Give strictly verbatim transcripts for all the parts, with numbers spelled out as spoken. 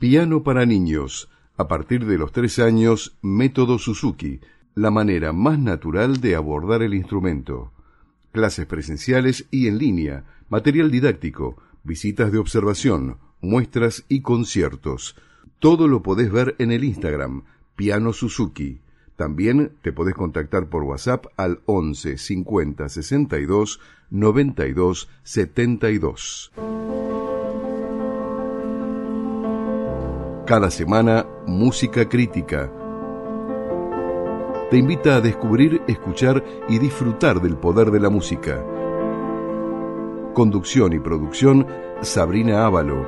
Piano para niños. A partir de los tres años, método Suzuki, la manera más natural de abordar el instrumento. Clases presenciales y en línea, material didáctico, visitas de observación, muestras y conciertos. Todo lo podés ver en el Instagram, Piano Suzuki. También te podés contactar por WhatsApp al once cincuenta sesenta y dos noventa y dos setenta y dos. Cada semana, Música Crítica. Te invita a descubrir, escuchar y disfrutar del poder de la música. Conducción y producción, Sabrina Ávalo.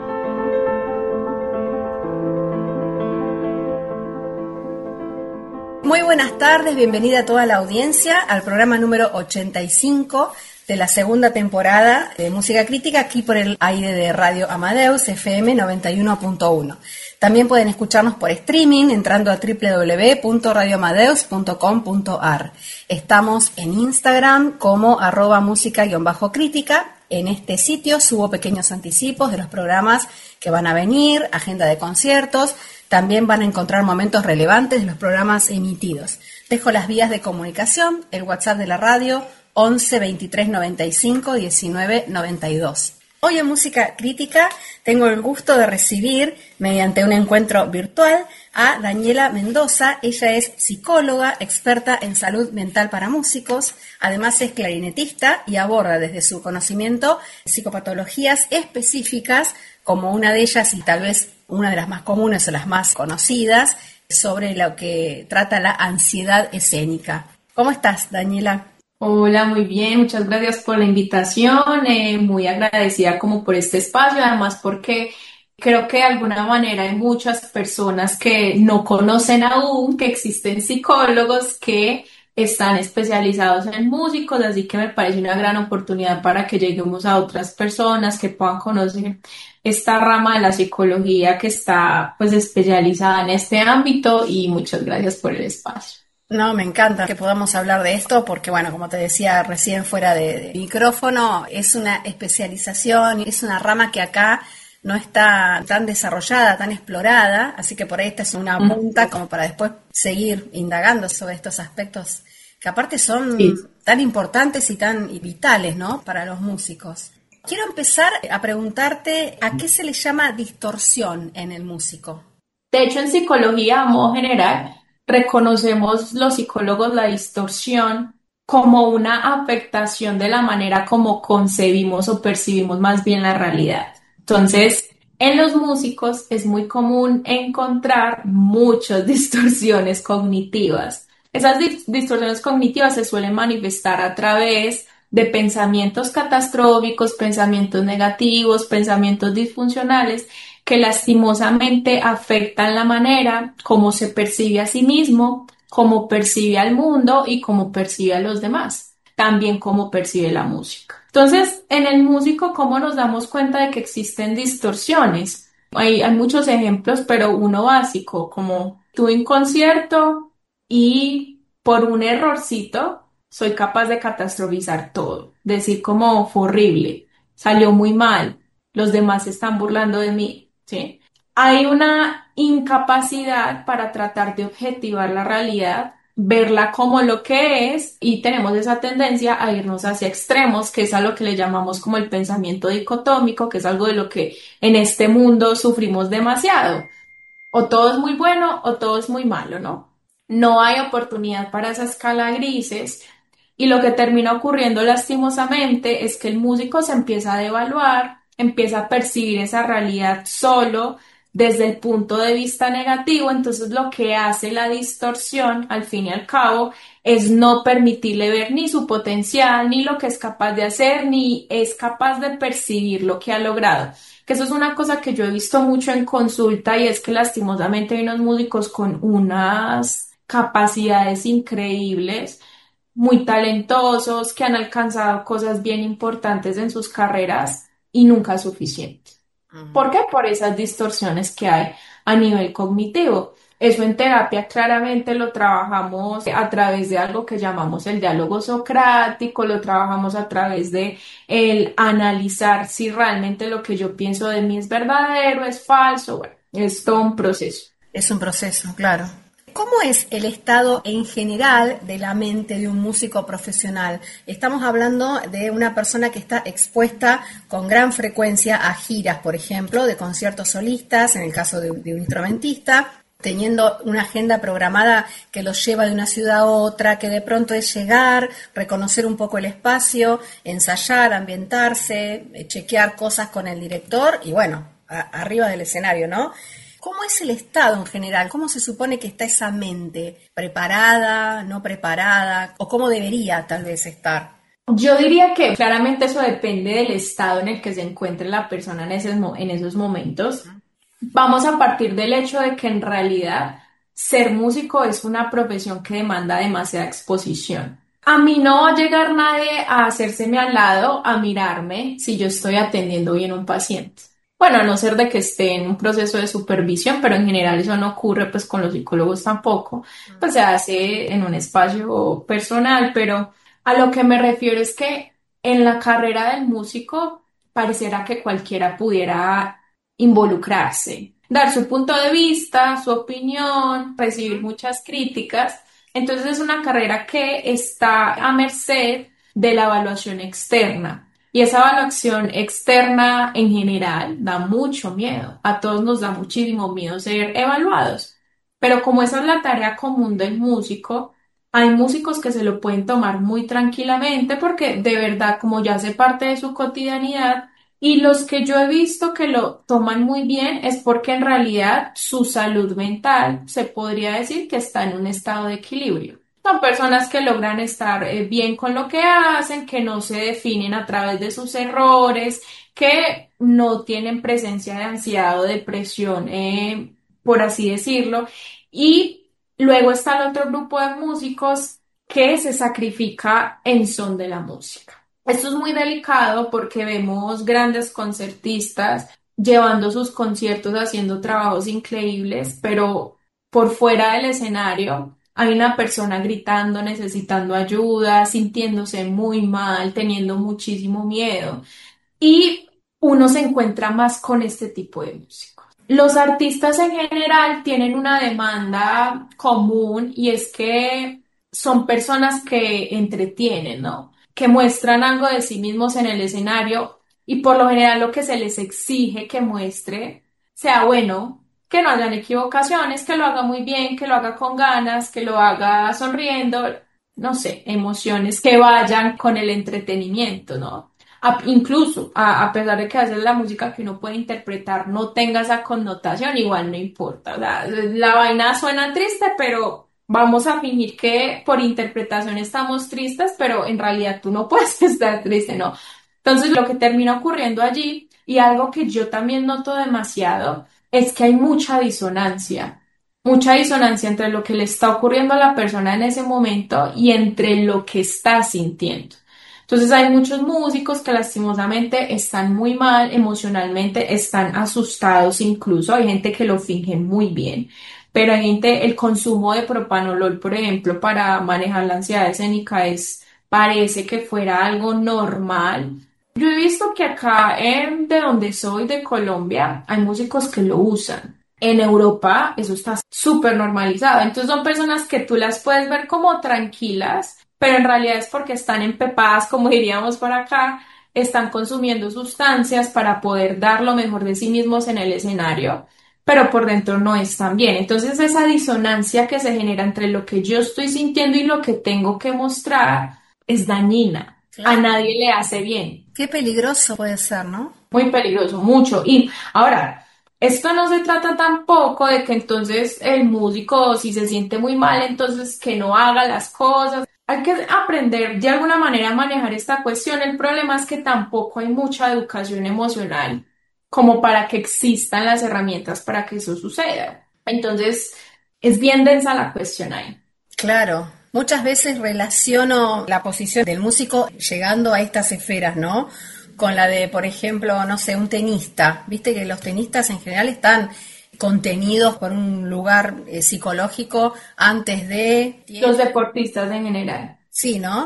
Muy buenas tardes, bienvenida a toda la audiencia al programa número ochenta y cinco de la segunda temporada de Música Crítica, aquí por el aire de Radio Amadeus, F M noventa y uno punto uno. También pueden escucharnos por streaming entrando a doble u doble u doble u punto radio amadeus punto com punto a r. Estamos en Instagram como arroba música-crítica. En este sitio subo pequeños anticipos de los programas que van a venir, agenda de conciertos. También van a encontrar momentos relevantes de los programas emitidos. Dejo las vías de comunicación, el WhatsApp de la radio once veintitrés noventa y cinco diecinueve noventa y dos. Hoy en Música Crítica tengo el gusto de recibir, mediante un encuentro virtual, a Daniela Mendoza. Ella es psicóloga, experta en salud mental para músicos, además es clarinetista y aborda desde su conocimiento psicopatologías específicas, como una de ellas y tal vez una de las más comunes o las más conocidas, sobre lo que trata la ansiedad escénica. ¿Cómo estás, Daniela? Hola, muy bien, muchas gracias por la invitación, eh, muy agradecida como por este espacio, además porque creo que de alguna manera hay muchas personas que no conocen aún que existen psicólogos que están especializados en músicos, así que me parece una gran oportunidad para que lleguemos a otras personas que puedan conocer esta rama de la psicología que está pues especializada en este ámbito, y muchas gracias por el espacio. No, me encanta que podamos hablar de esto porque, bueno, como te decía recién fuera de, de micrófono, es una especialización, es una rama que acá no está tan desarrollada, tan explorada, así que por ahí esta es una punta como para después seguir indagando sobre estos aspectos que aparte son sí. tan importantes y tan vitales, ¿no?, para los músicos. Quiero empezar a preguntarte a qué se le llama distorsión en el músico. De hecho, en psicología, a modo general, reconocemos los psicólogos la distorsión como una afectación de la manera como concebimos o percibimos más bien la realidad. Entonces, en los músicos es muy común encontrar muchas distorsiones cognitivas. Esas di- distorsiones cognitivas se suelen manifestar a través de pensamientos catastróficos, pensamientos negativos, pensamientos disfuncionales, que lastimosamente afectan la manera como se percibe a sí mismo, cómo percibe al mundo y cómo percibe a los demás, también cómo percibe la música. Entonces, en el músico, ¿cómo nos damos cuenta de que existen distorsiones? Hay, hay muchos ejemplos, pero uno básico, como tuve un concierto y por un errorcito soy capaz de catastrofizar todo, decir como fue horrible, salió muy mal, los demás se están burlando de mí. ¿Sí? Hay una incapacidad para tratar de objetivar la realidad, verla como lo que es, y tenemos esa tendencia a irnos hacia extremos, que es a lo que le llamamos como el pensamiento dicotómico, que es algo de lo que en este mundo sufrimos demasiado. O todo es muy bueno o todo es muy malo, ¿no? No hay oportunidad para esa escala grises, y lo que termina ocurriendo lastimosamente es que el músico se empieza a devaluar, empieza a percibir esa realidad solo desde el punto de vista negativo. Entonces lo que hace la distorsión, al fin y al cabo, es no permitirle ver ni su potencial, ni lo que es capaz de hacer, ni es capaz de percibir lo que ha logrado. Que eso es una cosa que yo he visto mucho en consulta, y es que lastimosamente hay unos músicos con unas capacidades increíbles, muy talentosos, que han alcanzado cosas bien importantes en sus carreras, y nunca es suficiente. Uh-huh. ¿Por qué? Por esas distorsiones que hay a nivel cognitivo. Eso en terapia claramente lo trabajamos a través de algo que llamamos el diálogo socrático, lo trabajamos a través de el analizar si realmente lo que yo pienso de mí es verdadero, es falso. Bueno, es todo un proceso. Es un proceso, claro. ¿Cómo es el estado en general de la mente de un músico profesional? Estamos hablando de una persona que está expuesta con gran frecuencia a giras, por ejemplo, de conciertos solistas, en el caso de, de un instrumentista, teniendo una agenda programada que los lleva de una ciudad a otra, que de pronto es llegar, reconocer un poco el espacio, ensayar, ambientarse, chequear cosas con el director y bueno, a, arriba del escenario, ¿no? ¿Cómo es el estado en general? ¿Cómo se supone que está esa mente? ¿Preparada, no preparada? ¿O cómo debería tal vez estar? Yo diría que claramente eso depende del estado en el que se encuentre la persona en esos, mo- en esos momentos. Vamos a partir del hecho de que en realidad ser músico es una profesión que demanda demasiada exposición. A mí no va a llegar nadie a hacérseme al lado, a mirarme si yo estoy atendiendo bien a un paciente. Bueno, a no ser de que esté en un proceso de supervisión, pero en general eso no ocurre pues con los psicólogos tampoco, pues se hace en un espacio personal, pero a lo que me refiero es que en la carrera del músico pareciera que cualquiera pudiera involucrarse, dar su punto de vista, su opinión, recibir muchas críticas. Entonces es una carrera que está a merced de la evaluación externa. Y esa evaluación externa en general da mucho miedo. A todos nos da muchísimo miedo ser evaluados. Pero como esa es la tarea común del músico, hay músicos que se lo pueden tomar muy tranquilamente porque de verdad como ya hace parte de su cotidianidad y los que yo he visto que lo toman muy bien es porque en realidad su salud mental se podría decir que está en un estado de equilibrio. Son personas que logran estar eh, bien con lo que hacen, que no se definen a través de sus errores, que no tienen presencia de ansiedad o depresión, eh, por así decirlo. Y luego está el otro grupo de músicos que se sacrifica en son de la música. Esto es muy delicado porque vemos grandes concertistas llevando sus conciertos, haciendo trabajos increíbles, pero por fuera del escenario hay una persona gritando, necesitando ayuda, sintiéndose muy mal, teniendo muchísimo miedo. Y uno se encuentra más con este tipo de música. Los artistas en general tienen una demanda común y es que son personas que entretienen, ¿no? Que muestran algo de sí mismos en el escenario y por lo general lo que se les exige que muestre sea bueno, que no hayan equivocaciones, que lo haga muy bien, que lo haga con ganas, que lo haga sonriendo, no sé, emociones que vayan con el entretenimiento, ¿no? A- incluso, a, a pesar de que a veces la música que uno puede interpretar no tenga esa connotación, igual no importa. O sea, la vaina suena triste, pero vamos a fingir que por interpretación estamos tristes, pero en realidad tú no puedes estar triste, ¿no? Entonces, lo que termina ocurriendo allí, y algo que yo también noto demasiado, es que hay mucha disonancia. Mucha disonancia entre lo que le está ocurriendo a la persona en ese momento y entre lo que está sintiendo. Entonces hay muchos músicos que lastimosamente están muy mal emocionalmente, están asustados incluso, hay gente que lo finge muy bien, pero hay gente, el consumo de propanolol, por ejemplo, para manejar la ansiedad escénica es, parece que fuera algo normal. Yo he visto que acá, en, de donde soy, de Colombia, hay músicos que lo usan. En Europa eso está súper normalizado. Entonces son personas que tú las puedes ver como tranquilas, pero en realidad es porque están empepadas, como diríamos por acá, están consumiendo sustancias para poder dar lo mejor de sí mismos en el escenario, pero por dentro no están bien. Entonces esa disonancia que se genera entre lo que yo estoy sintiendo y lo que tengo que mostrar es dañina. A Claro. nadie le hace bien. Qué peligroso puede ser, ¿no? Muy peligroso, mucho. Y ahora, esto no se trata tampoco de que entonces el músico, si se siente muy mal, entonces que no haga las cosas. Hay que aprender de alguna manera a manejar esta cuestión. El problema es que tampoco hay mucha educación emocional como para que existan las herramientas para que eso suceda. Entonces, es bien densa la cuestión ahí. Claro. Muchas veces relaciono la posición del músico llegando a estas esferas, ¿no? Con la de, por ejemplo, no sé, un tenista. Viste que los tenistas en general están contenidos por un lugar eh, psicológico antes de... Los deportistas en general. Sí, ¿no?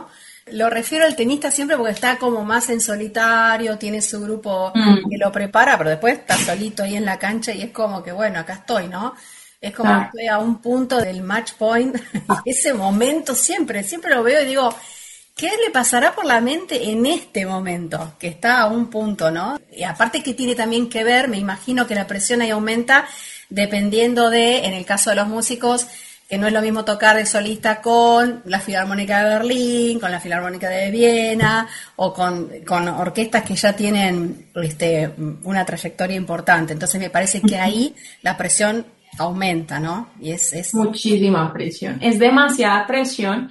Lo refiero al tenista siempre porque está como más en solitario, tiene su grupo que Mm, lo prepara, pero después está solito ahí en la cancha y es como que, bueno, acá estoy, ¿no? Es como que claro. estoy a un punto del match point y ese momento siempre, siempre lo veo y digo, ¿qué le pasará por la mente en este momento? Que está a un punto, ¿no? Y aparte que tiene también que ver, me imagino que la presión ahí aumenta dependiendo de, en el caso de los músicos, que no es lo mismo tocar de solista con la Filarmónica de Berlín, con la Filarmónica de Viena o con, con orquestas que ya tienen este, una trayectoria importante. Entonces me parece que ahí la presión aumenta, ¿no? Y es, es Muchísima presión. Es demasiada presión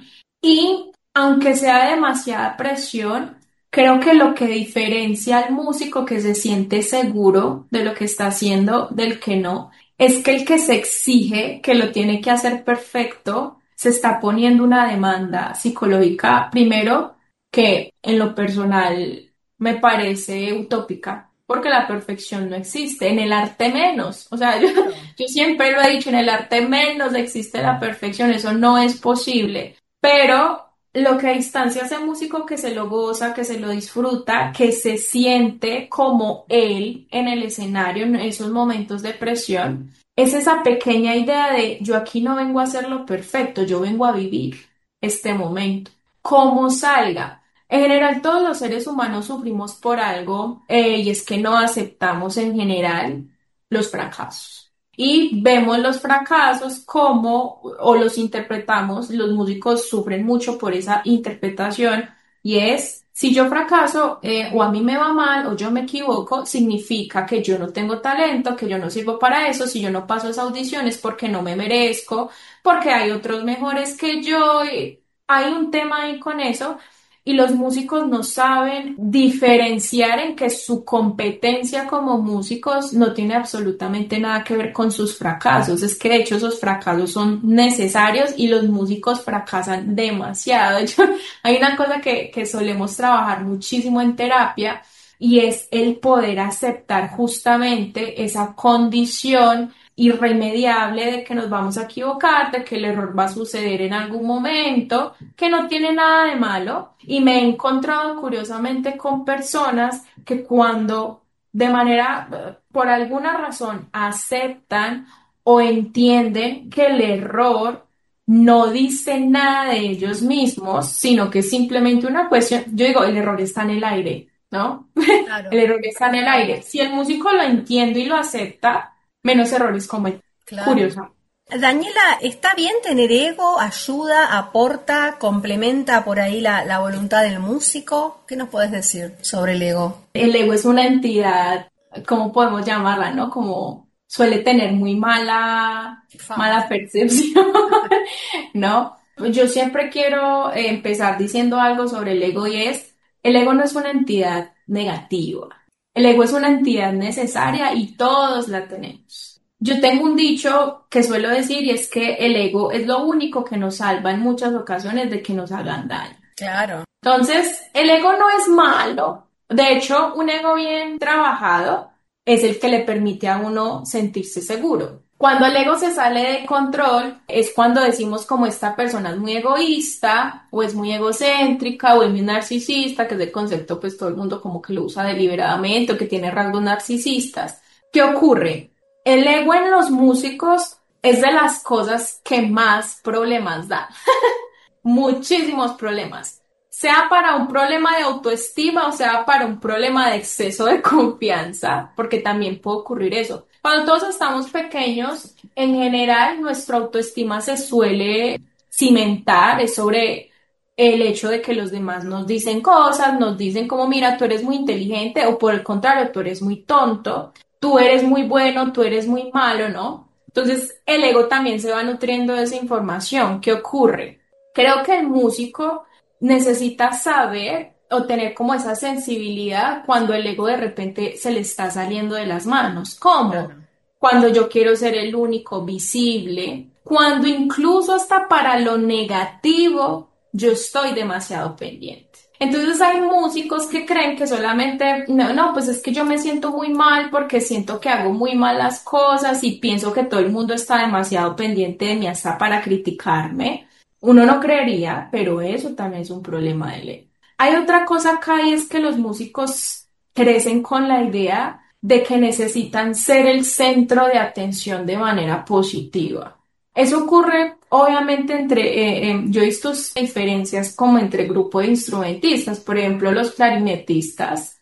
y aunque sea demasiada presión, creo que lo que diferencia al músico que se siente seguro de lo que está haciendo del que no, es que el que se exige que lo tiene que hacer perfecto, se está poniendo una demanda psicológica, primero, que en lo personal me parece utópica, porque la perfección no existe, en el arte menos. O sea, yo claro. yo siempre lo he dicho, en el arte menos existe la perfección, eso no es posible. Pero lo que a distancia hace músico que se lo goza, que se lo disfruta, que se siente como él en el escenario en esos momentos de presión, es esa pequeña idea de yo aquí no vengo a hacerlo perfecto, yo vengo a vivir este momento. Como salga. En general, todos los seres humanos sufrimos por algo, eh, y es que no aceptamos en general los fracasos. Y vemos los fracasos como, o los interpretamos, los músicos sufren mucho por esa interpretación, y es, si yo fracaso, eh, o a mí me va mal, o yo me equivoco, significa que yo no tengo talento, que yo no sirvo para eso, si yo no paso esa audición es porque no me merezco, porque hay otros mejores que yo, y hay un tema ahí con eso. Y los músicos no saben diferenciar en que su competencia como músicos no tiene absolutamente nada que ver con sus fracasos. Es que de hecho esos fracasos son necesarios y los músicos fracasan demasiado. De hecho, hay una cosa que, que solemos trabajar muchísimo en terapia y es el poder aceptar justamente esa condición irremediable de que nos vamos a equivocar, de que el error va a suceder en algún momento, que no tiene nada de malo. Y me he encontrado curiosamente con personas que cuando de manera, eh, por alguna razón, aceptan o entienden que el error no dice nada de ellos mismos, sino que es simplemente una cuestión, yo digo, el error está en el aire, ¿no? El Claro, error está en el aire. Si el músico lo entiende y lo acepta, menos errores comete. claro. Curiosa. Daniela, ¿está bien tener ego? ¿Ayuda, aporta, complementa por ahí la, la voluntad del músico? ¿Qué nos puedes decir sobre el ego? El ego es una entidad, ¿cómo podemos llamarla, no? Como suele tener muy mala, Fama. mala percepción, ¿no? Yo siempre quiero eh, empezar diciendo algo sobre el ego y es, el ego no es una entidad negativa. El ego es una entidad necesaria y todos la tenemos. Yo tengo un dicho que suelo decir y es que el ego es lo único que nos salva en muchas ocasiones de que nos hagan daño. Claro, Entonces, el ego no es malo. De hecho, un ego bien trabajado es el que le permite a uno sentirse seguro. Cuando el ego se sale de control, es cuando decimos como esta persona es muy egoísta, o es muy egocéntrica, o es muy narcisista, que es el concepto, pues todo el mundo como que lo usa deliberadamente, o que tiene rasgos narcisistas. ¿Qué ocurre? El ego en los músicos es de las cosas que más problemas da. Muchísimos problemas, sea para un problema de autoestima o sea para un problema de exceso de confianza, porque también puede ocurrir eso. Cuando todos estamos pequeños, en general nuestra autoestima se suele cimentar, es sobre el hecho de que los demás nos dicen cosas, nos dicen como, mira, tú eres muy inteligente, o por el contrario, tú eres muy tonto, tú eres muy bueno, tú eres muy malo, ¿no? Entonces el ego también se va nutriendo de esa información. ¿Qué ocurre? Creo que el músico necesita saber o tener como esa sensibilidad cuando el ego de repente se le está saliendo de las manos. ¿Cómo? claro. Cuando yo quiero ser el único visible, cuando incluso hasta para lo negativo yo estoy demasiado pendiente. Entonces hay músicos que creen que solamente, no, no, pues es que yo me siento muy mal porque siento que hago muy mal las cosas y pienso que todo el mundo está demasiado pendiente de mí hasta para criticarme. Uno no creería, pero eso también es un problema de ley. Hay otra cosa acá y es que los músicos crecen con la idea de que necesitan ser el centro de atención de manera positiva. Eso ocurre obviamente entre, eh, eh, yo he visto diferencias como entre grupos de instrumentistas, por ejemplo, los clarinetistas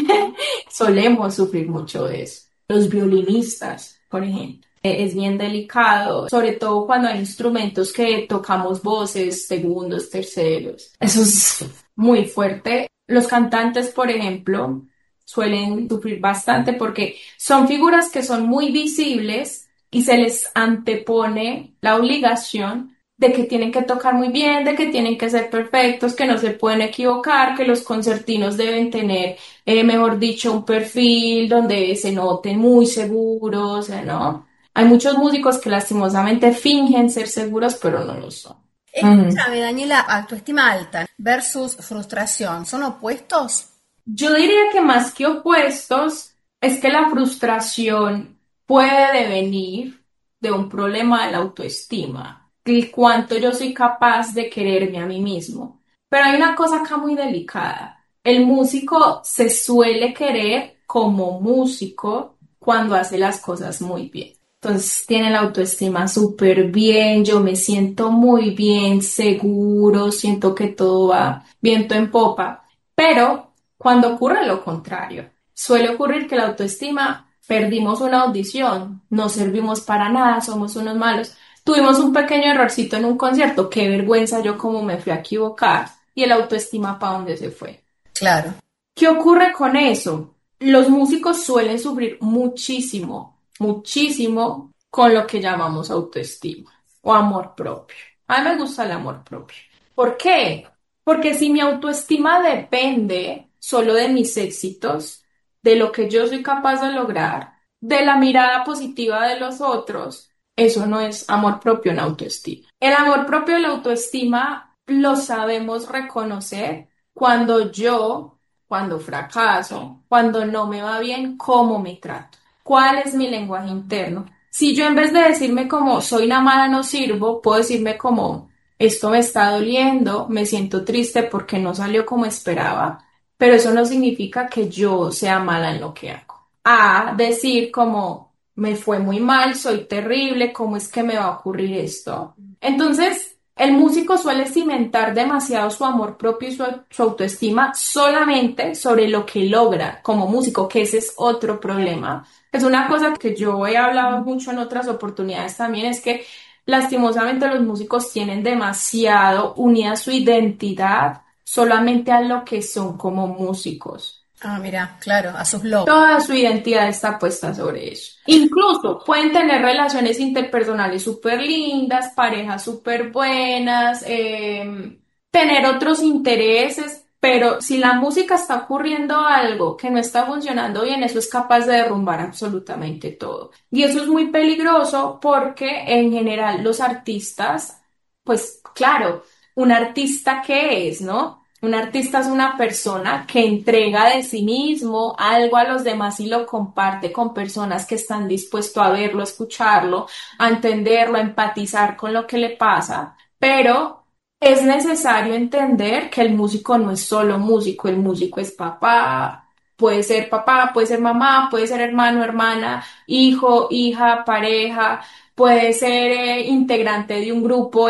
solemos sufrir mucho de eso. Los violinistas, por ejemplo. Eh, Es bien delicado, sobre todo cuando hay instrumentos que tocamos voces, segundos, terceros. Eso es muy fuerte. Los cantantes, por ejemplo, suelen sufrir bastante porque son figuras que son muy visibles y se les antepone la obligación de que tienen que tocar muy bien, de que tienen que ser perfectos, que no se pueden equivocar, que los concertinos deben tener, eh, mejor dicho, un perfil donde se noten muy seguros, eh, ¿no? Hay muchos músicos que lastimosamente fingen ser seguros, pero no lo son. Ujú. Escúchame, Daniela, autoestima alta versus frustración, ¿son opuestos? Yo diría que más que opuestos, es que la frustración puede devenir de un problema de la autoestima, el cuánto yo soy capaz de quererme a mí mismo. Pero hay una cosa acá muy delicada. El músico se suele querer como músico cuando hace las cosas muy bien. Entonces tiene la autoestima súper bien, yo me siento muy bien, seguro, siento que todo va viento en popa. Pero cuando ocurre lo contrario, suele ocurrir que la autoestima, perdimos una audición, no servimos para nada, somos unos malos, tuvimos un pequeño errorcito en un concierto, qué vergüenza yo cómo me fui a equivocar, y el autoestima para dónde se fue. Claro. ¿Qué ocurre con eso? Los músicos suelen sufrir muchísimo, muchísimo con lo que llamamos autoestima o amor propio. A mí me gusta el amor propio. ¿Por qué? Porque si mi autoestima depende solo de mis éxitos, de lo que yo soy capaz de lograr, de la mirada positiva de los otros, eso no es amor propio en autoestima. El amor propio y la autoestima lo sabemos reconocer cuando yo, cuando fracaso, cuando no me va bien, ¿cómo me trato? ¿Cuál es mi lenguaje interno? Si yo en vez de decirme como soy una mala, no sirvo, puedo decirme como esto me está doliendo, me siento triste porque no salió como esperaba, pero eso no significa que yo sea mala en lo que hago. A decir como me fue muy mal, soy terrible, ¿cómo es que me va a ocurrir esto? Entonces, el músico suele cimentar demasiado su amor propio y su, su autoestima solamente sobre lo que logra como músico, que ese es otro problema. Es una cosa que yo he hablado mucho en otras oportunidades también, es que lastimosamente los músicos tienen demasiado unida su identidad solamente a lo que son como músicos. Ah, mira, claro, a sus logros. Toda su identidad está puesta sobre eso. Incluso pueden tener relaciones interpersonales súper lindas, parejas súper buenas, eh, tener otros intereses, pero si la música está ocurriendo algo que no está funcionando bien, eso es capaz de derrumbar absolutamente todo. Y eso es muy peligroso porque en general los artistas, pues claro, un artista ¿qué es, no? Un artista es una persona que entrega de sí mismo algo a los demás y lo comparte con personas que están dispuestos a verlo, a escucharlo, a entenderlo, a empatizar con lo que le pasa. Pero es necesario entender que el músico no es solo músico, el músico es papá, puede ser papá, puede ser mamá, puede ser hermano, hermana, hijo, hija, pareja, puede ser eh, integrante de un grupo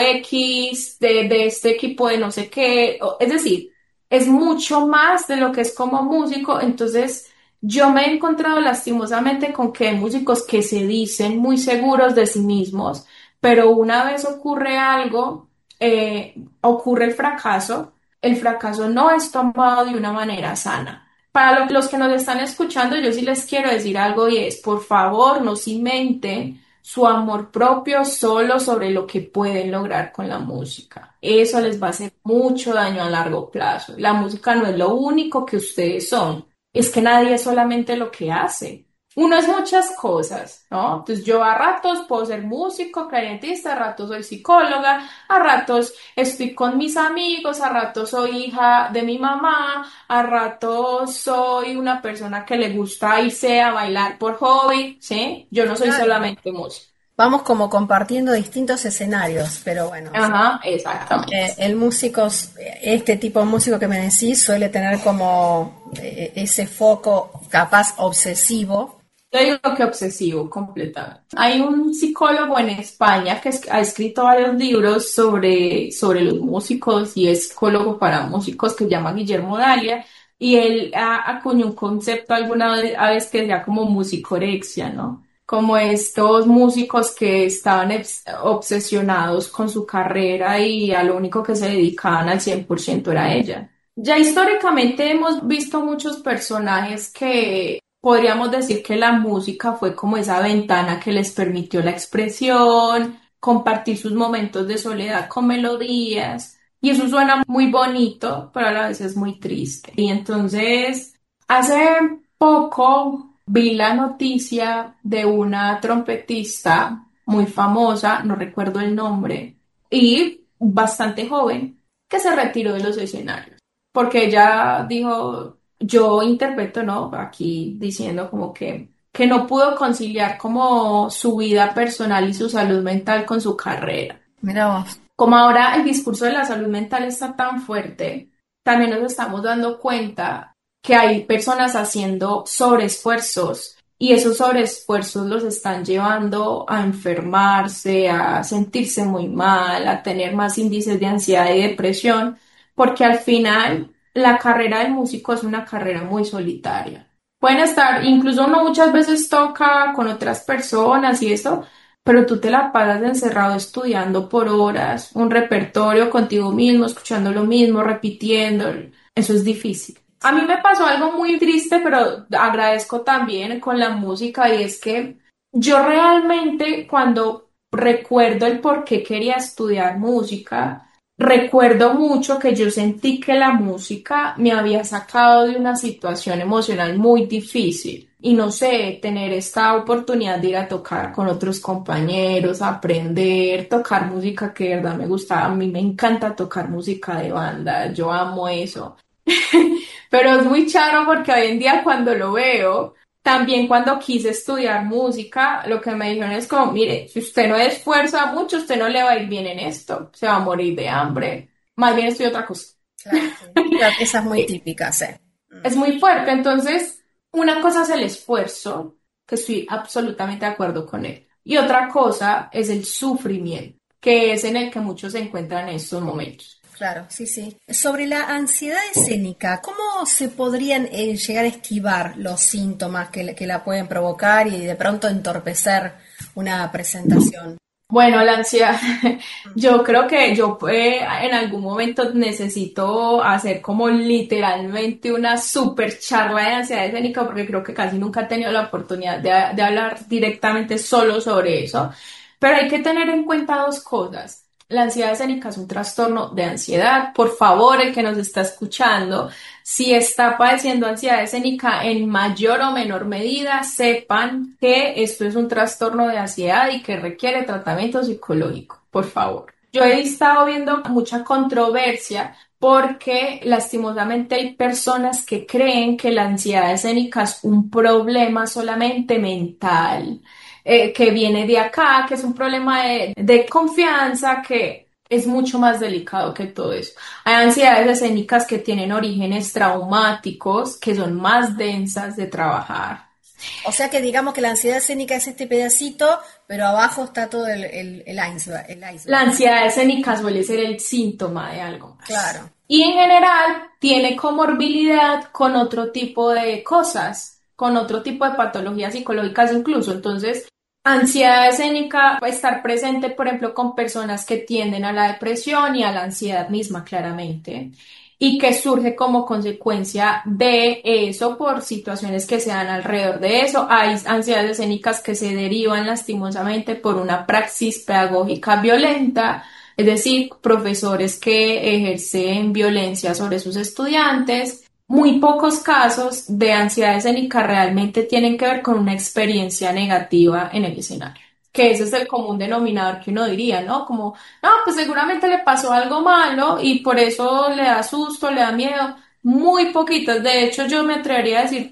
X, de, de este equipo de no sé qué, o- es decir, es mucho más de lo que es como músico, entonces yo me he encontrado lastimosamente con que hay músicos que se dicen muy seguros de sí mismos, pero una vez ocurre algo, eh, ocurre el fracaso, el fracaso no es tomado de una manera sana. Para lo- los que nos están escuchando, yo sí les quiero decir algo y es, por favor, no cimenten su amor propio solo sobre lo que pueden lograr con la música. Eso les va a hacer mucho daño a largo plazo. La música no es lo único que ustedes son. Es que nadie es solamente lo que hace. Uno es muchas cosas, ¿no? Entonces yo a ratos puedo ser músico, clarinetista, a ratos soy psicóloga, a ratos estoy con mis amigos, a ratos soy hija de mi mamá, a ratos soy una persona que le gusta irse a bailar por hobby, ¿sí? Yo no soy Claro. solamente música. vamos como compartiendo distintos escenarios, pero bueno. Ajá, exactamente. Eh, el músico, este tipo de músico que me decís, suele tener como eh, ese foco capaz obsesivo. Yo digo que obsesivo, completamente. Hay un psicólogo en España que es- ha escrito varios libros sobre, sobre los músicos y es psicólogo para músicos que se llama Guillermo Dalia y él ha, acuñó un concepto alguna vez, a veces que se llama como musicorexia, ¿no? Como estos músicos que estaban obs- obsesionados con su carrera y a lo único que se dedicaban al cien por ciento era ella. Ya históricamente hemos visto muchos personajes que podríamos decir que la música fue como esa ventana que les permitió la expresión, compartir sus momentos de soledad con melodías. Y eso suena muy bonito, pero a la vez es muy triste. Y entonces, hace poco vi la noticia de una trompetista muy famosa, no recuerdo el nombre, y bastante joven, que se retiró de los escenarios porque ella dijo, yo interpreto, ¿no? Aquí diciendo como que, que no pudo conciliar como su vida personal y su salud mental con su carrera. Mira vos. Como ahora el discurso de la salud mental está tan fuerte, también nos estamos dando cuenta que hay personas haciendo sobreesfuerzos y esos sobreesfuerzos los están llevando a enfermarse, a sentirse muy mal, a tener más índices de ansiedad y depresión, porque al final la carrera del músico es una carrera muy solitaria. Pueden estar, incluso uno muchas veces toca con otras personas y esto, pero tú te la pasas encerrado estudiando por horas, un repertorio contigo mismo, escuchando lo mismo, repitiendo. Eso es difícil. A mí me pasó algo muy triste, pero agradezco también con la música y es que yo realmente cuando recuerdo el por qué quería estudiar música, recuerdo mucho que yo sentí que la música me había sacado de una situación emocional muy difícil. Y no sé, tener esta oportunidad de ir a tocar con otros compañeros, aprender, tocar música que de verdad me gusta. A mí me encanta tocar música de banda, yo amo eso. Pero es muy charro porque hoy en día cuando lo veo, también cuando quise estudiar música, lo que me dijeron es como, mire, si usted no esfuerza mucho, usted no le va a ir bien en esto, se va a morir de hambre. Más bien estudia otra cosa. Claro, sí. Claro, esa es muy típica, sí. Es muy fuerte, entonces una cosa es el esfuerzo, que estoy absolutamente de acuerdo con él, y otra cosa es el sufrimiento, que es en el que muchos se encuentran en estos momentos. Claro, sí, sí. Sobre la ansiedad escénica, ¿cómo se podrían eh, llegar a esquivar los síntomas que, la- que la pueden provocar y de pronto entorpecer una presentación? Bueno, la ansiedad, yo creo que yo eh, en algún momento necesito hacer como literalmente una super charla de ansiedad escénica porque creo que casi nunca he tenido la oportunidad de, de hablar directamente solo sobre eso, pero hay que tener en cuenta dos cosas. La ansiedad escénica es un trastorno de ansiedad. Por favor, el que nos está escuchando, si está padeciendo ansiedad escénica en mayor o menor medida, sepan que esto es un trastorno de ansiedad y que requiere tratamiento psicológico, por favor. Yo he estado viendo mucha controversia porque lastimosamente hay personas que creen que la ansiedad escénica es un problema solamente mental, eh, que viene de acá, que es un problema de, de confianza, que es mucho más delicado que todo eso. Hay ansiedades escénicas que tienen orígenes traumáticos, que son más densas de trabajar. O sea que digamos que la ansiedad escénica es este pedacito, pero abajo está todo el, el, el iceberg, el iceberg. La ansiedad escénica suele ser el síntoma de algo más. Claro. Y en general tiene comorbilidad con otro tipo de cosas, con otro tipo de patologías psicológicas incluso. Entonces, ansiedad escénica va a estar presente, por ejemplo, con personas que tienden a la depresión y a la ansiedad misma, claramente, y que surge como consecuencia de eso por situaciones que se dan alrededor de eso. Hay ansiedades escénicas que se derivan lastimosamente por una praxis pedagógica violenta, es decir, profesores que ejercen violencia sobre sus estudiantes. Muy pocos casos de ansiedad escénica realmente tienen que ver con una experiencia negativa en el escenario, que ese es el común denominador que uno diría, ¿no? Como, no, pues seguramente le pasó algo malo y por eso le da susto, le da miedo. Muy poquitas. De hecho, yo me atrevería a decirte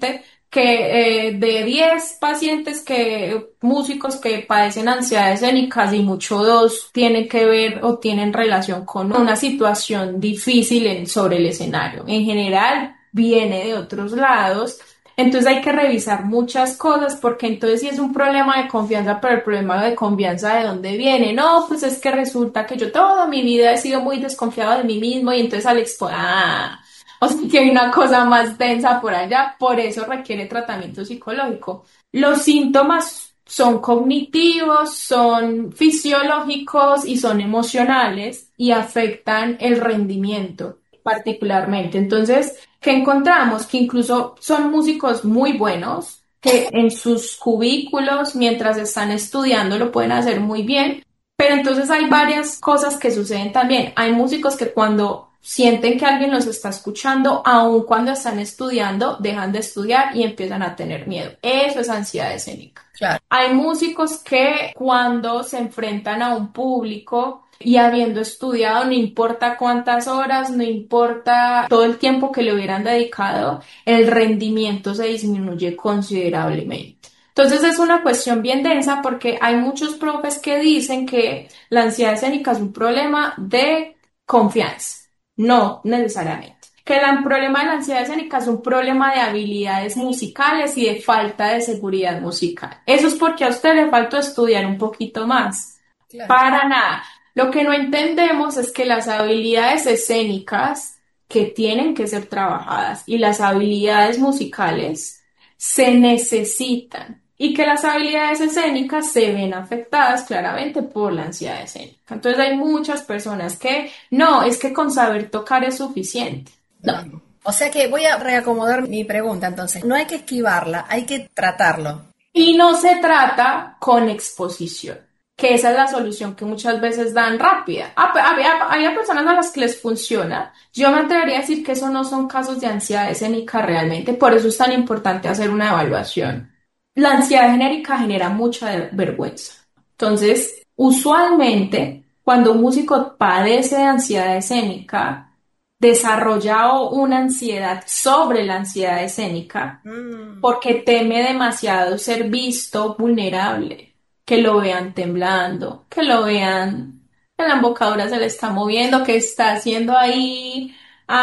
que eh, de diez pacientes que, músicos que padecen ansiedad escénica, y mucho dos tienen que ver o tienen relación con una situación difícil en, sobre el escenario. En general, viene de otros lados. Entonces hay que revisar muchas cosas porque entonces si es un problema de confianza, pero el problema de confianza ¿de dónde viene? No, pues es que resulta que yo toda mi vida he sido muy desconfiado de mí mismo y entonces al expo... ¡Ah! O sea que hay una cosa más densa por allá, por eso requiere tratamiento psicológico. Los síntomas son cognitivos, son fisiológicos y son emocionales y afectan el rendimiento particularmente. Entonces, ¿qué encontramos? Que incluso son músicos muy buenos, que en sus cubículos, mientras están estudiando, lo pueden hacer muy bien, pero entonces hay varias cosas que suceden también. Hay músicos que cuando sienten que alguien los está escuchando, aun cuando están estudiando, dejan de estudiar y empiezan a tener miedo. Eso es ansiedad escénica. Claro. Hay músicos que cuando se enfrentan a un público y habiendo estudiado, no importa cuántas horas, no importa todo el tiempo que le hubieran dedicado, el rendimiento se disminuye considerablemente. Entonces es una cuestión bien densa porque hay muchos profes que dicen que la ansiedad escénica es un problema de confianza. No necesariamente. Que el problema de la ansiedad escénica es un problema de habilidades musicales y de falta de seguridad musical. Eso es porque a usted le faltó estudiar un poquito más. Claro. Para nada. Lo que no entendemos es que las habilidades escénicas que tienen que ser trabajadas y las habilidades musicales se necesitan y que las habilidades escénicas se ven afectadas claramente por la ansiedad escénica. Entonces hay muchas personas que no, es que con saber tocar es suficiente. No. O sea que voy a reacomodar mi pregunta entonces. No hay que esquivarla, hay que tratarlo. Y no se trata con exposición, que esa es la solución que muchas veces dan rápida. Había, había personas a las que les funciona. Yo me atrevería a decir que eso no son casos de ansiedad escénica realmente, por eso es tan importante hacer una evaluación. La ansiedad genérica genera mucha vergüenza. Entonces, usualmente, cuando un músico padece de ansiedad escénica, desarrolla una ansiedad sobre la ansiedad escénica Mm. porque teme demasiado ser visto vulnerable, que lo vean temblando, que lo vean que la embocadura se le está moviendo, que está haciendo ahí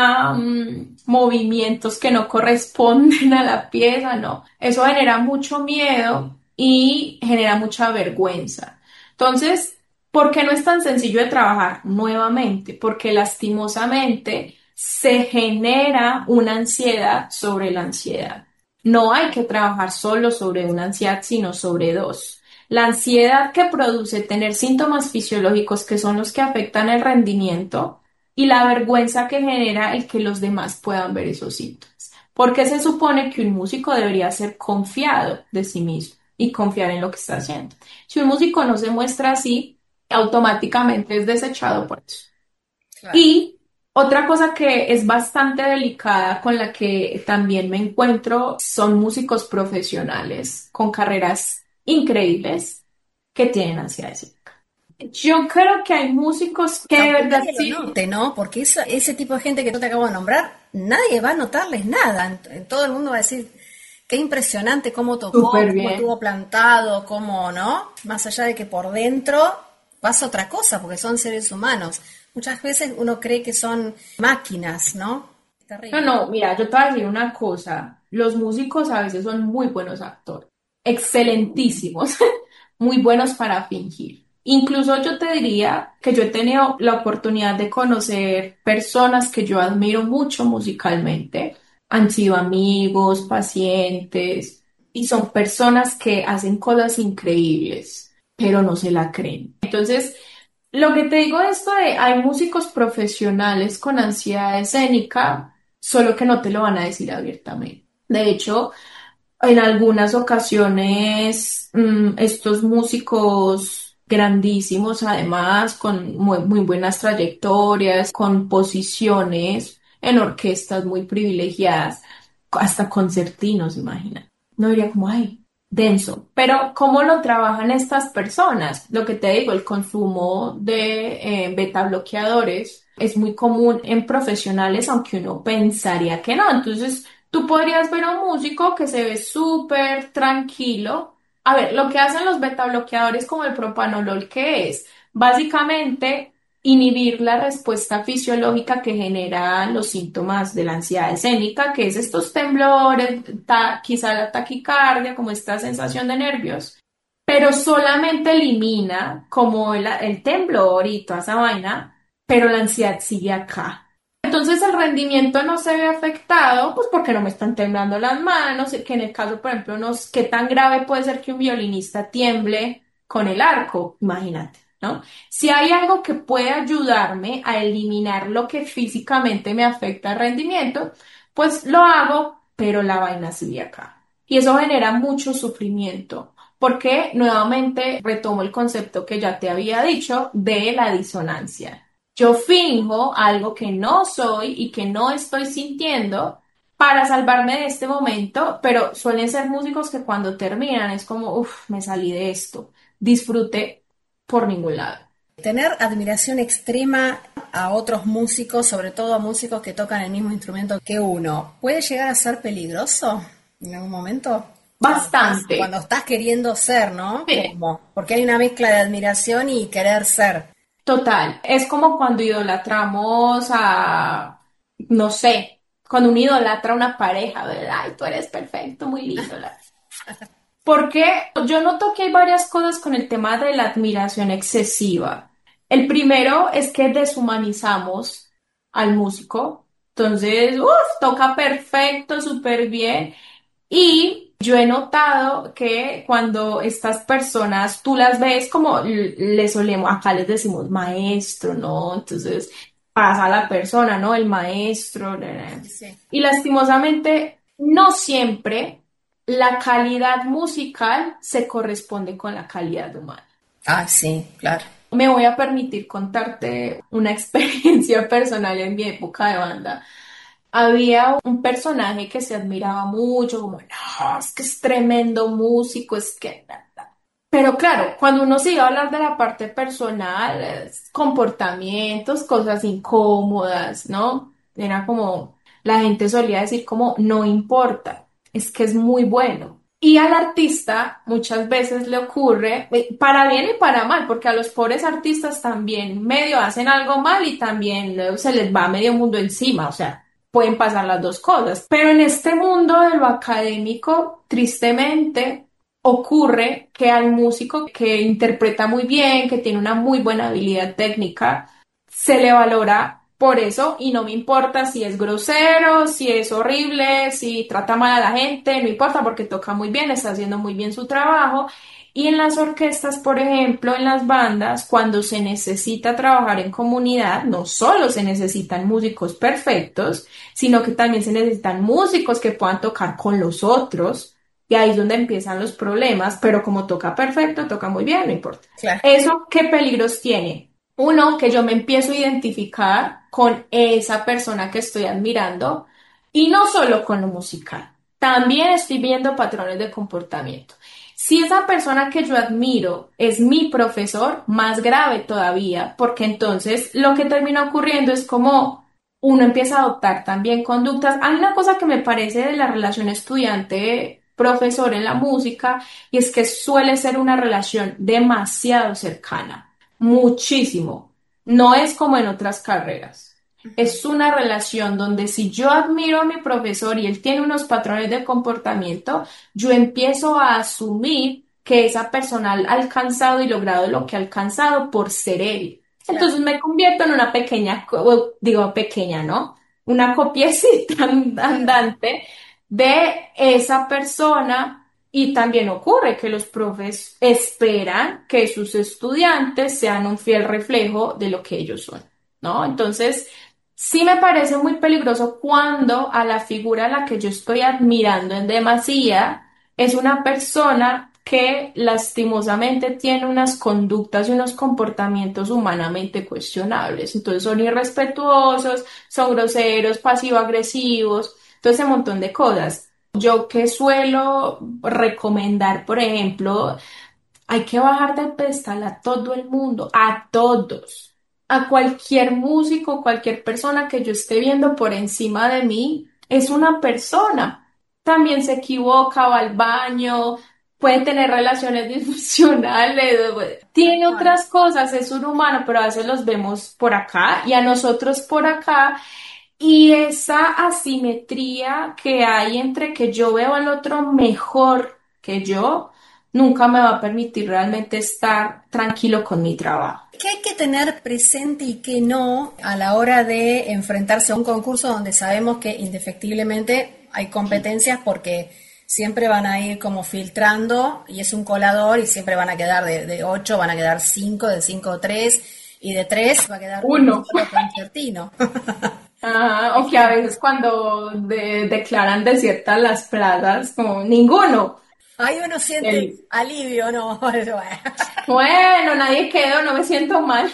um, movimientos que no corresponden a la pieza, no. Eso genera mucho miedo y genera mucha vergüenza. Entonces, ¿por qué no es tan sencillo de trabajar? Nuevamente, porque lastimosamente se genera una ansiedad sobre la ansiedad. No hay que trabajar solo sobre una ansiedad, sino sobre dos. La ansiedad que produce tener síntomas fisiológicos que son los que afectan el rendimiento y la vergüenza que genera el que los demás puedan ver esos síntomas. Porque se supone que un músico debería ser confiado de sí mismo y confiar en lo que está haciendo. Si un músico no se muestra así, automáticamente es desechado por eso. Claro. Y otra cosa que es bastante delicada con la que también me encuentro son músicos profesionales con carreras increíbles que tienen ansiedad escénica. Yo creo que hay músicos que de Aunque verdad nadie sí. lo note, ¿no? Porque esa- ese tipo de gente que yo te acabo de nombrar, nadie va a notarles nada. En- en todo el mundo va a decir, qué impresionante cómo tocó, Súper cómo bien. estuvo plantado, cómo, ¿no? Más allá de que por dentro pasa otra cosa, porque son seres humanos. Muchas veces uno cree que son máquinas, ¿no? Es terrible. No, no, mira, yo te voy a decir una cosa. Los músicos a veces son muy buenos actores, excelentísimos, muy buenos para fingir. Incluso yo te diría que yo he tenido la oportunidad de conocer personas que yo admiro mucho musicalmente. Han sido amigos, pacientes, y son personas que hacen cosas increíbles, pero no se la creen. Entonces, lo que te digo de esto de hay músicos profesionales con ansiedad escénica, solo que no te lo van a decir abiertamente. De hecho, en algunas ocasiones, mm, estos músicos grandísimos, además, con muy, muy buenas trayectorias, con posiciones en orquestas muy privilegiadas, hasta concertinos, imagina. No diría como, ay, denso. Pero, ¿cómo lo trabajan estas personas? Lo que te digo, el consumo de eh, beta bloqueadores es muy común en profesionales, aunque uno pensaría que no. Entonces, Tú podrías ver a un músico que se ve súper tranquilo. A ver, lo que hacen los betabloqueadores como el propanolol, ¿qué es? Básicamente, inhibir la respuesta fisiológica que generan los síntomas de la ansiedad escénica, que es estos temblores, ta- quizá la taquicardia, como esta sensación de nervios, pero solamente elimina como el, el temblor y toda esa vaina, pero la ansiedad sigue acá. Entonces el rendimiento no se ve afectado, pues porque no me están temblando las manos, que en el caso, por ejemplo, no, qué tan grave puede ser que un violinista tiemble con el arco, imagínate, ¿no? Si hay algo que puede ayudarme a eliminar lo que físicamente me afecta el rendimiento, pues lo hago, pero la vaina sigue acá. Y eso genera mucho sufrimiento, porque nuevamente retomo el concepto que ya te había dicho de la disonancia. Yo finjo algo que no soy y que no estoy sintiendo para salvarme de este momento, pero suelen ser músicos que cuando terminan es como, uff, me salí de esto, disfruté por ningún lado. Tener admiración extrema a otros músicos, sobre todo a músicos que tocan el mismo instrumento que uno, ¿puede llegar a ser peligroso en algún momento? Bastante. Cuando estás queriendo ser, ¿no? Sí. Como, porque hay una mezcla de admiración y querer ser. Total, es como cuando idolatramos a, no sé, cuando uno idolatra a una pareja, ¿verdad? Ay, tú eres perfecto, muy lindo. la- Porque yo noto que hay varias cosas con el tema de la admiración excesiva. El primero es que deshumanizamos al músico. Entonces, uff, toca perfecto, súper bien. Y yo he notado que cuando estas personas tú las ves como l- le solemos, acá les decimos maestro, ¿no? Entonces pasa a la persona, ¿no? El maestro. na, na. Sí. Y lastimosamente no siempre la calidad musical se corresponde con la calidad humana. Ah, sí, claro. Me voy a permitir contarte una experiencia personal en mi época de banda. Había un personaje que se admiraba mucho, como, no, es que es tremendo músico, es que... Pero claro, cuando uno se iba a hablar de la parte personal, es comportamientos, cosas incómodas, ¿no? Era como, la gente solía decir como, no importa, es que es muy bueno. Y al artista muchas veces le ocurre, eh, para bien y para mal, porque a los pobres artistas también medio hacen algo mal y también luego se les va medio mundo encima, o sea, pueden pasar las dos cosas. Pero en este mundo de lo académico, tristemente, ocurre que al músico que interpreta muy bien, que tiene una muy buena habilidad técnica, se le valora por eso y no me importa si es grosero, si es horrible, si trata mal a la gente, no importa porque toca muy bien, está haciendo muy bien su trabajo. Y en las orquestas, por ejemplo, en las bandas, cuando se necesita trabajar en comunidad, no solo se necesitan músicos perfectos, sino que también se necesitan músicos que puedan tocar con los otros. Y ahí es donde empiezan los problemas, pero como toca perfecto, toca muy bien, no importa. Claro. ¿Eso qué peligros tiene? Uno, que yo me empiezo a identificar con esa persona que estoy admirando y no solo con lo musical. También estoy viendo patrones de comportamiento. Si esa persona que yo admiro es mi profesor, más grave todavía, porque entonces lo que termina ocurriendo es como uno empieza a adoptar también conductas. Hay una cosa que me parece de la relación estudiante-profesor en la música y es que suele ser una relación demasiado cercana, muchísimo. No es como en otras carreras. Es una relación donde si yo admiro a mi profesor y él tiene unos patrones de comportamiento, yo empiezo a asumir que esa persona ha alcanzado y logrado lo que ha alcanzado por ser él. Entonces me convierto en una pequeña, co- digo pequeña, ¿no? Una copiecita andante de esa persona y también ocurre que los profes esperan que sus estudiantes sean un fiel reflejo de lo que ellos son, ¿no? Entonces, sí me parece muy peligroso cuando a la figura a la que yo estoy admirando en demasía es una persona que lastimosamente tiene unas conductas y unos comportamientos humanamente cuestionables. Entonces son irrespetuosos, son groseros, pasivo-agresivos, todo ese montón de cosas. Yo que suelo recomendar, por ejemplo, hay que bajar del pedestal a todo el mundo, a todos, a cualquier músico, cualquier persona que yo esté viendo por encima de mí. es una persona. También se equivoca, va al baño, puede tener relaciones disfuncionales, tiene otras cosas, es un humano, pero a veces los vemos por acá y a nosotros por acá. Y esa asimetría que hay entre que yo veo al otro mejor que yo, nunca me va a permitir realmente estar tranquilo con mi trabajo. ¿Qué hay que tener presente y qué no a la hora de enfrentarse a un concurso donde sabemos que indefectiblemente hay competencias porque siempre van a ir como filtrando y es un colador y siempre van a quedar de, de ocho, van a quedar cinco, de cinco tres y de tres va a quedar Uno. un solo concertino? Ah, o que a veces cuando de- declaran desiertas las plazas, como ninguno. Ahí uno siente El- alivio, ¿no? Bueno, bueno, nadie quedó, no me siento mal.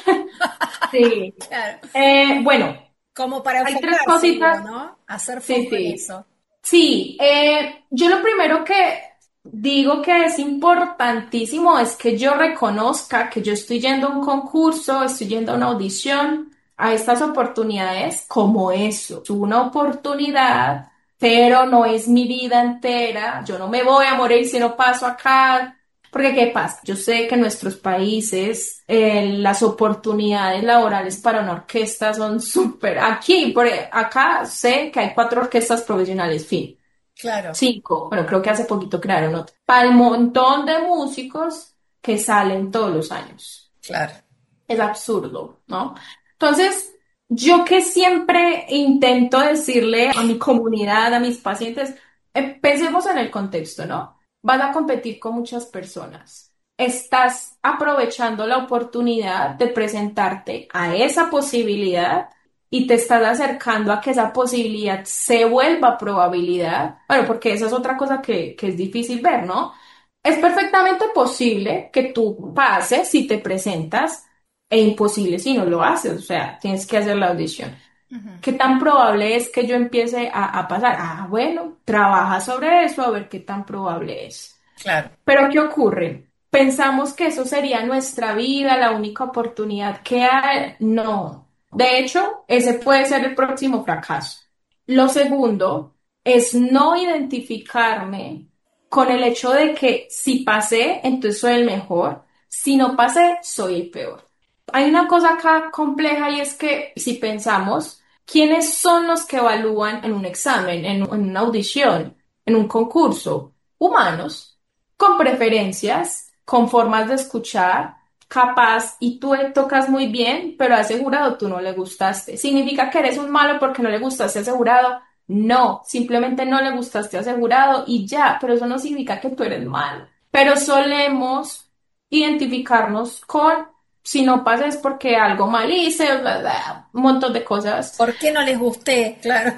Sí. claro. Eh, bueno, Como para hay tres enfocarse, digo, cositas. ¿no? Hacer Sí, foco en sí. eso. Sí, eh, yo lo primero que digo que es importantísimo es que yo reconozca que yo estoy yendo a un concurso, estoy yendo a una audición, a estas oportunidades como eso, es una oportunidad, pero no es mi vida entera, yo no me voy a morir si no paso acá. Porque, ¿qué pasa? Yo sé que en nuestros países eh, las oportunidades laborales para una orquesta son súper. Aquí, por, e- acá sé que hay cuatro orquestas profesionales, fin. Claro, Cinco, bueno, creo que hace poquito crearon otra. Para el montón de músicos que salen todos los años. claro. Es absurdo, ¿no? Entonces, yo que siempre intento decirle a mi comunidad, a mis pacientes, eh, pensemos en el contexto, ¿no? Vas a competir con muchas personas. Estás aprovechando la oportunidad de presentarte a esa posibilidad y te estás acercando a que esa posibilidad se vuelva probabilidad. Bueno, porque esa es otra cosa que, que es difícil ver, ¿no? Es perfectamente posible que tú pases si te presentas e imposible si no lo haces, o sea, tienes que hacer la audición. Ujú. ¿Qué tan probable es que yo empiece a, a pasar? Ah, bueno, trabaja sobre eso a ver qué tan probable es. Claro. Pero ¿qué ocurre? Pensamos que eso sería nuestra vida, la única oportunidad que hay. No. De hecho, ese puede ser el próximo fracaso. Lo segundo es no identificarme con el hecho de que si pasé, entonces soy el mejor. Si no pasé, soy el peor. Hay una cosa acá compleja y es que si pensamos, ¿quiénes son los que evalúan en un examen, en, en una audición, en un concurso? Humanos, con preferencias, con formas de escuchar, capaz, y tú tocas muy bien, pero asegurado tú no le gustaste. ¿Significa que eres un malo porque no le gustaste asegurado? No, simplemente no le gustaste asegurado y ya, pero eso no significa que tú eres malo. Pero solemos identificarnos con si no pasa es porque algo mal hice, bla, bla, un montón de cosas. ¿Por qué no les gusté? Claro.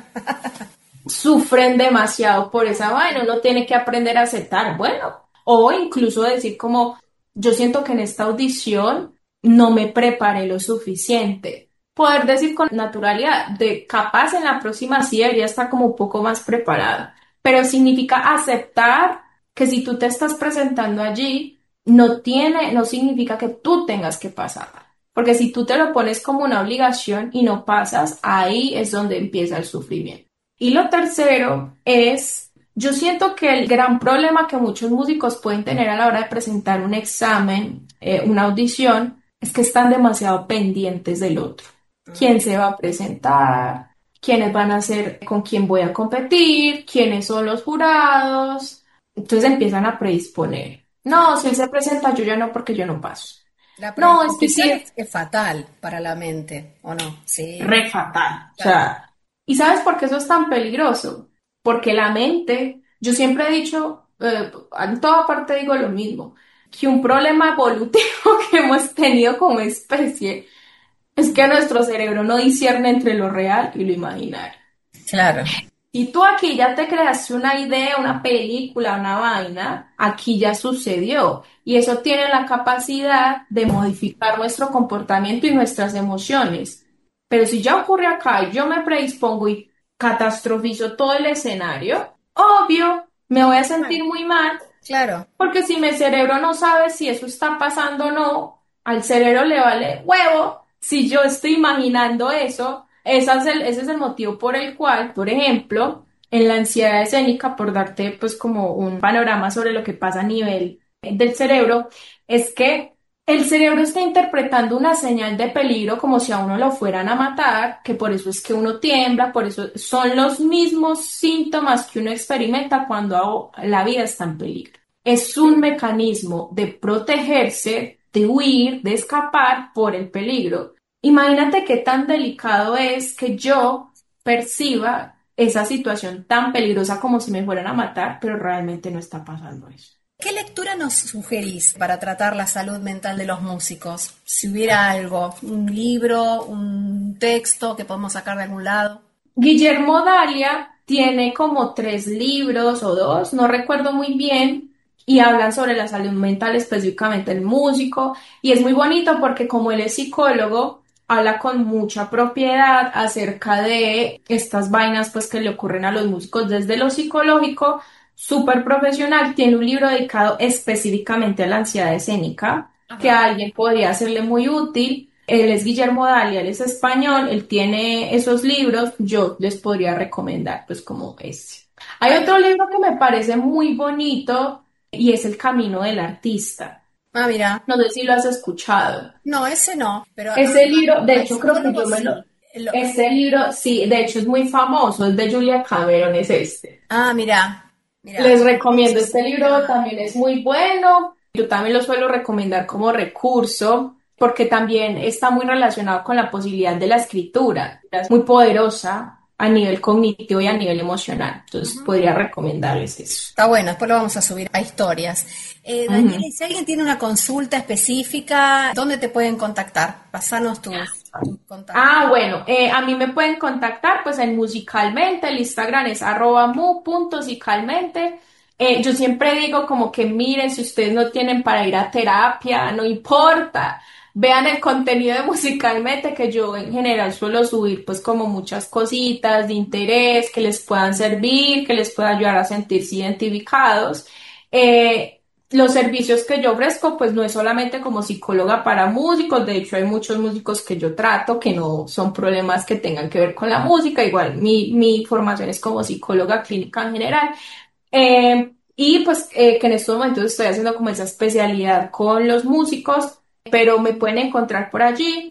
Sufren demasiado por esa vaina, uno tiene que aprender a aceptar, bueno, o incluso decir como, yo siento que en esta audición no me preparé lo suficiente. Poder decir con naturalidad, de capaz en la próxima sí debería estar como un poco más preparada, pero significa aceptar que si tú te estás presentando allí, no tiene, no significa que tú tengas que pasar. Porque si tú te lo pones como una obligación y no pasas, ahí es donde empieza el sufrimiento. Y lo tercero es, yo siento que el gran problema que muchos músicos pueden tener a la hora de presentar un examen, eh, una audición, es que están demasiado pendientes del otro. ¿Quién se va a presentar? ¿Quiénes van a ser con quién voy a competir? ¿Quiénes son los jurados? Entonces empiezan a predisponer. No, si él se presenta, yo ya no porque yo no paso. La No, es que sí predisposición es es, es fatal para la mente, ¿o no? Sí, re fatal. O claro. sea, ¿y sabes por qué eso es tan peligroso? Porque la mente, yo siempre he dicho, eh, en toda parte digo lo mismo, que un problema evolutivo que hemos tenido como especie es que nuestro cerebro no discierne entre lo real y lo imaginario. Claro. Y tú aquí ya te creaste una idea, una película, una vaina, aquí ya sucedió. Y eso tiene la capacidad de modificar nuestro comportamiento y nuestras emociones. Pero si ya ocurre acá y yo me predispongo y catastrofizo todo el escenario, obvio, me voy a Bueno, sentir muy mal, claro. porque si mi cerebro no sabe si eso está pasando o no, al cerebro le vale huevo. Si yo estoy imaginando eso, ese es el, ese es el motivo por el cual, por ejemplo, en la ansiedad escénica, por darte pues como un panorama sobre lo que pasa a nivel del cerebro, es que el cerebro está interpretando una señal de peligro como si a uno lo fueran a matar, que por eso es que uno tiembla, por eso son los mismos síntomas que uno experimenta cuando la vida está en peligro. Es un mecanismo de protegerse, de huir, de escapar por el peligro. Imagínate qué tan delicado es que yo perciba esa situación tan peligrosa como si me fueran a matar, pero realmente no está pasando eso. ¿Qué lectura nos sugerís para tratar la salud mental de los músicos? Si hubiera algo, un libro, un texto que podemos sacar de algún lado. Guillermo Dalia tiene como tres libros o dos, no recuerdo muy bien, y hablan sobre la salud mental específicamente del músico, y es muy bonito porque como él es psicólogo, habla con mucha propiedad acerca de estas vainas pues que le ocurren a los músicos desde lo psicológico, súper profesional. Tiene un libro dedicado específicamente a la ansiedad escénica, Ajá. que a alguien podría serle muy útil. Él es Guillermo Dalia, él es español, él tiene esos libros, yo les podría recomendar pues como ese. Hay otro libro que me parece muy bonito y es El camino del artista. Ah, mira. No sé si lo has escuchado. No, ese no, pero... Ese libro, de hecho creo que yo me lo... Ese libro, sí, de hecho es muy famoso, es de Julia Cameron, es este. Ah, mira. Mira, les recomiendo este libro, también es muy bueno. Yo también lo suelo recomendar como recurso porque también está muy relacionado con la posibilidad de la escritura. Es muy poderosa a nivel cognitivo y a nivel emocional. Entonces, uh-huh. podría recomendarles eso. Está bueno, después lo vamos a subir a historias. Eh, Daniela, uh-huh. si alguien tiene una consulta específica, ¿dónde te pueden contactar? Pasanos tus tu contactos. Ah, bueno, eh, a mí me pueden contactar pues en Musicalmente, el Instagram es arroba mu punto musicalmente. Eh, yo siempre digo como que miren, si ustedes no tienen para ir a terapia, no importa. Vean el contenido de Musicalmente, que yo en general suelo subir pues como muchas cositas de interés que les puedan servir, que les pueda ayudar a sentirse identificados. Eh, los servicios que yo ofrezco pues no es solamente como psicóloga para músicos, de hecho hay muchos músicos que yo trato que no son problemas que tengan que ver con la música, igual mi, mi formación es como psicóloga clínica en general. Eh, y pues eh, que en estos momentos estoy haciendo como esa especialidad con los músicos, pero me pueden encontrar por allí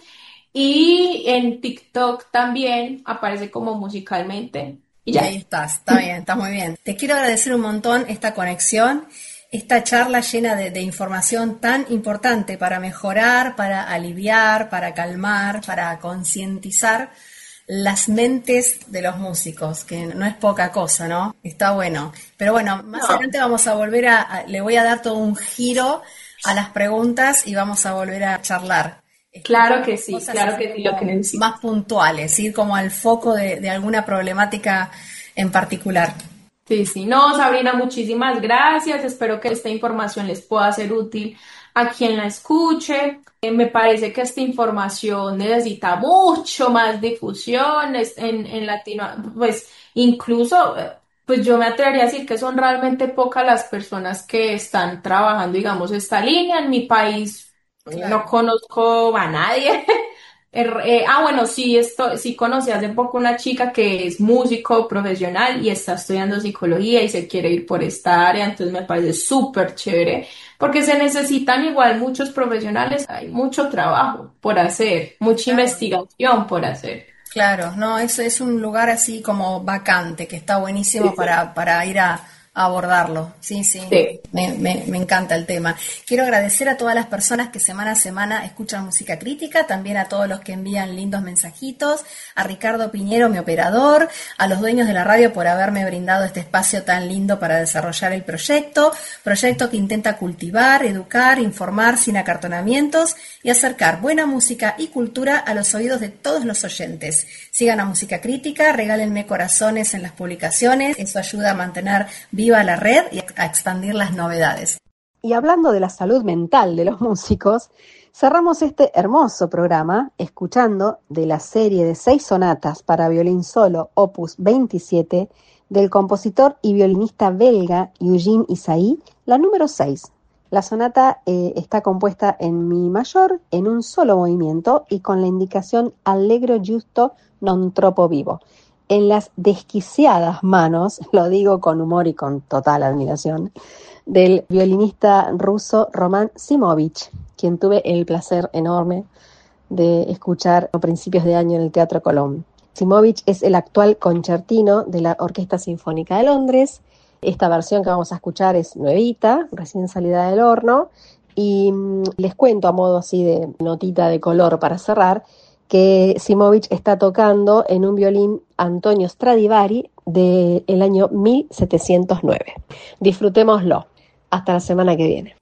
y en TikTok también aparece como Musicalmente y ya. Y ahí estás, está bien, está muy bien. Te quiero agradecer un montón esta conexión, esta charla llena de, de información tan importante para mejorar, para aliviar, para calmar, para concientizar las mentes de los músicos, que no es poca cosa, ¿no? Está bueno. Pero bueno, más no. adelante vamos a volver a, a, le voy a dar todo un giro a las preguntas y vamos a volver a charlar. Claro que sí, claro que sí, lo que necesito. Más puntuales, ir como al foco de, de alguna problemática en particular. Sí, sí, no, Sabrina, muchísimas gracias, espero que esta información les pueda ser útil a quien la escuche. Eh, me parece que esta información necesita mucho más difusión en, en Latinoamérica, pues incluso, pues yo me atrevería a decir que son realmente pocas las personas que están trabajando, digamos, esta línea. En mi país claro. no conozco a nadie. Eh, ah, bueno, sí, esto, sí conocí hace poco una chica que es músico profesional y está estudiando psicología y se quiere ir por esta área, entonces me parece súper chévere, porque se necesitan igual muchos profesionales, hay mucho trabajo por hacer, mucha claro. investigación por hacer. Claro, no, eso es un lugar así como vacante, que está buenísimo sí, para, sí. para ir a... a abordarlo, sí, sí, sí. Me, me, me encanta el tema. Quiero agradecer a todas las personas que semana a semana escuchan Música Crítica, también a todos los que envían lindos mensajitos, a Ricardo Piñero, mi operador, a los dueños de la radio por haberme brindado este espacio tan lindo para desarrollar el proyecto, proyecto que intenta cultivar, educar, informar sin acartonamientos y acercar buena música y cultura a los oídos de todos los oyentes. Sigan a Música Crítica, regálenme corazones en las publicaciones, eso ayuda a mantener viva la red y a expandir las novedades. Y hablando de la salud mental de los músicos, cerramos este hermoso programa escuchando de la serie de seis sonatas para violín solo, opus veintisiete, del compositor y violinista belga Eugene Ysaÿe, la número seis. La sonata eh, está compuesta en mi mayor, en un solo movimiento y con la indicación allegro giusto non troppo vivo. en las desquiciadas manos, lo digo con humor y con total admiración, del violinista ruso Roman Simovich, quien tuve el placer enorme de escuchar a principios de año en el Teatro Colón. Simovich es el actual concertino de la Orquesta Sinfónica de Londres. Esta versión que vamos a escuchar es nuevita, recién salida del horno, y les cuento a modo así de notita de color para cerrar, que Simovich está tocando en un violín Antonio Stradivari del año mil setecientos nueve. Disfrutémoslo. Hasta la semana que viene.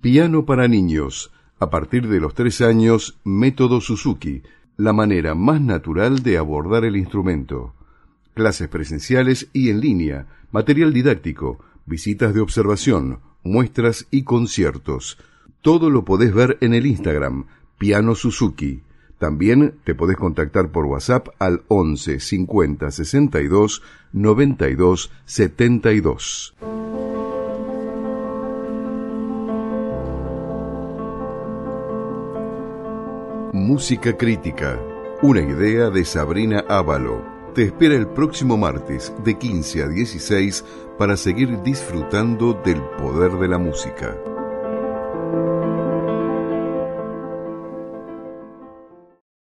Piano para niños. A partir de los tres años, método Suzuki, la manera más natural de abordar el instrumento. Clases presenciales y en línea, material didáctico, visitas de observación, muestras y conciertos. Todo lo podés ver en el Instagram, Piano Suzuki. También te podés contactar por WhatsApp al once cincuenta sesenta y dos noventa y dos setenta y dos. Música crítica, una idea de Sabrina Ávalo. Te espera el próximo martes de quince a dieciséis para seguir disfrutando del poder de la música.